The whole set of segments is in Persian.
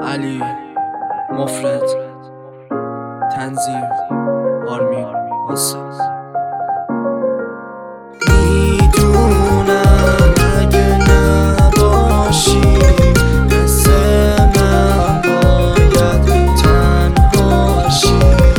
علی مفرد تنظیم آرمین آسد. میدونم اگه نباشی مثل من باید تنهاشی.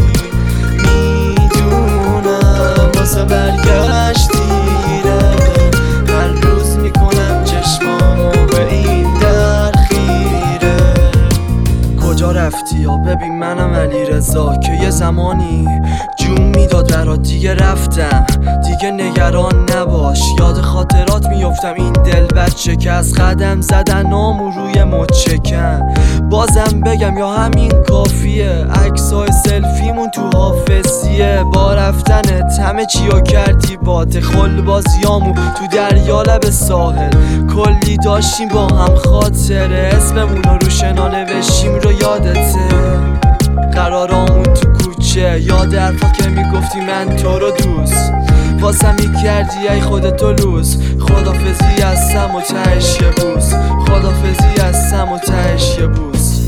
میدونم واسه برگشت دیره، هر روز میکنم چشمامو به این در خیره. کجا رفتی یا ببین منم علیرضا که یه زمانی جون میداد برات، دیگه رفتم دیگه نگران نباش. یاد خاطرات میفتم این دل بچه که از قدم زدن نامو روی مچکن. بازم بگم یا همین کافیه، عکسای سلفیمون تو حافظیه. با رفتنت همه چیو کردی باته، خل بازیامو تو دریا لب ساحل. کلی داشتیم با هم خاطره، اسممونو رو شنا نوشیم رو یادته. قرارامون تو کوچه، یاد حرفا که میگفتی من تو رو دوست واسم میکردی ای خودتو لوس. خدافزی هستم و تهش یه بوس، خدافزی هستم و تهش یه بوس.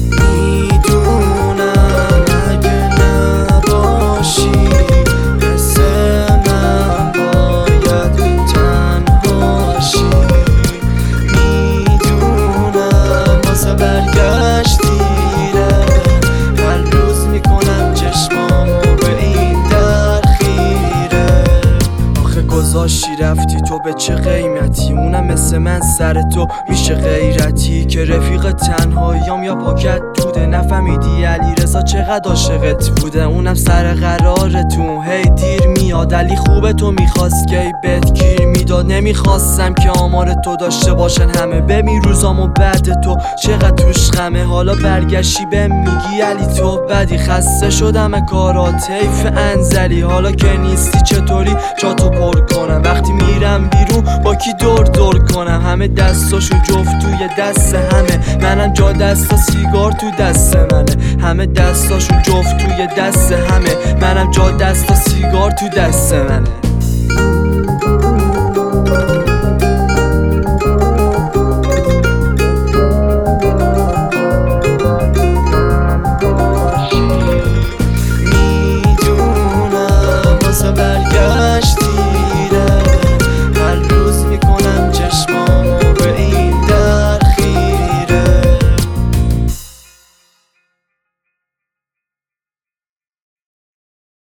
میدونم اگه نباشی مثل من باید تنهاشی. میدونم واسه برگشت دیره، هر روز میکنم چشمامو به این در خیره. آخه گذاشتی رفتی تو به چه قیمتی؟ اونم مثل من سر تو میشه غیرتی که رفیق تنهاییام یا پاکت دوده. نفهمیدی علیرضا چقدر عاشقت بوده، اونم سر قرارتون هی دیر میاد. علی خوبه تو میخواست که ای بهت گیر میداد، نمیخواستم که آمار تو داشته باشن همه. ببین روزامو بعد تو چقدر توش غمه، حالا برگشتی به میگی علی تو بدی. خسته شدم کارات حیف انزلی، حالا که نیستی چطوری جاتو پر کنم؟ وقتی میرم بیرون با کی دور کنم؟ همه دستاشون جفت توی دست همه، منم جا دستا سیگار تو دست منه. همه دستاشون جفت توی دست همه، منم جا دستا سیگار تو دست منه.